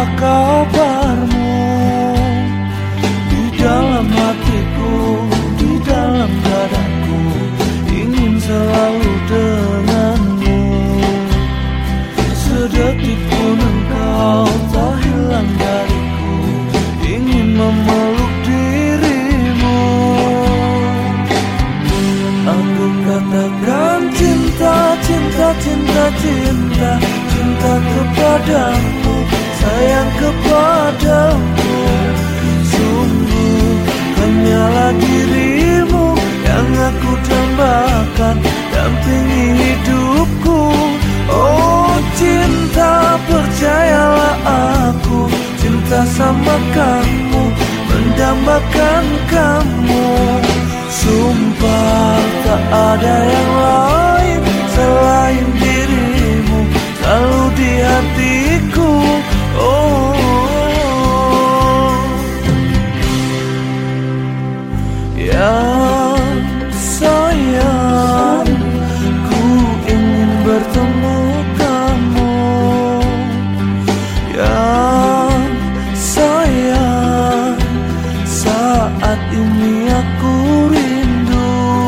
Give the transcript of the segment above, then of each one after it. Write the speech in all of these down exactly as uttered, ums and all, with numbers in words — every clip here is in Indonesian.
apa kabarmu? Di dalam hatiku, di dalam dadaku, ingin selalu denganmu. Sedetik pun engkau tak hilang dariku, ingin memeluk dirimu. Aku katakan cinta, cinta, cinta, cinta, cinta kepadamu, sayang kepadamu. Sungguh hanyalah dirimu yang aku dambakan, dampingi hidupku. Oh cinta, percayalah aku, cinta sama kamu, mendambakan kamu. Sumpah tak ada yang lain selain dirimu, selalu di hatiku. Oh ya sayang, ku ingin bertemu kamu. Ya sayang, saat ini aku rindu.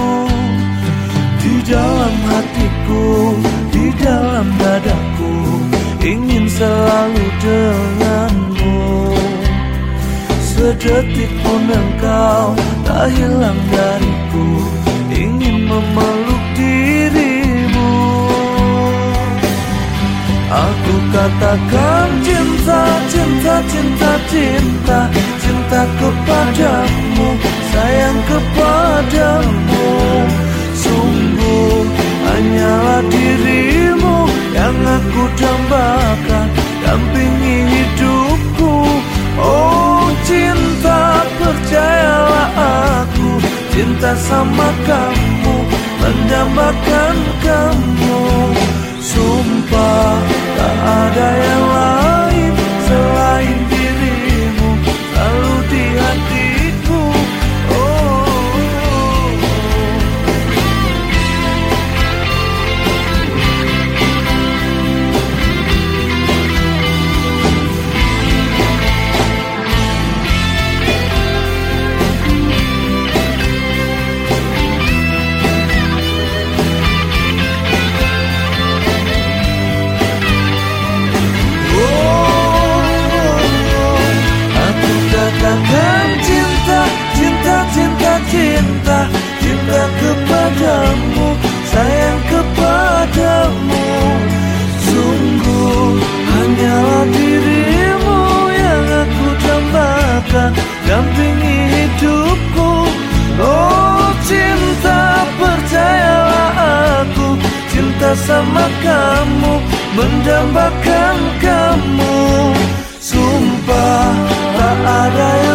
Di dalam hatiku, di dalam dadaku, ingin selalu denganmu. Sedetik pun engkau tak hilang dariku, ingin memeluk dirimu. Aku katakan cinta, cinta, cinta, cinta, cinta kepadamu, sayang kepadamu. Sungguh hanyalah dirimu yang aku dambakan, dampingi hidupku. Oh cinta, percayalah aku, cinta sama kamu, mendambakan kamu. Sumpah tak ada yang lain selain dirimu, selalu di hatiku. Katakan cinta, cinta, cinta, cinta, cinta kepadamu, sayang kepadamu. Sungguh hanyalah dirimu yang aku dambakan, dampingi hidupku. Oh cinta, percayalah aku, cinta sama kamu, mendambakan kamu. Sumpah tak ada yang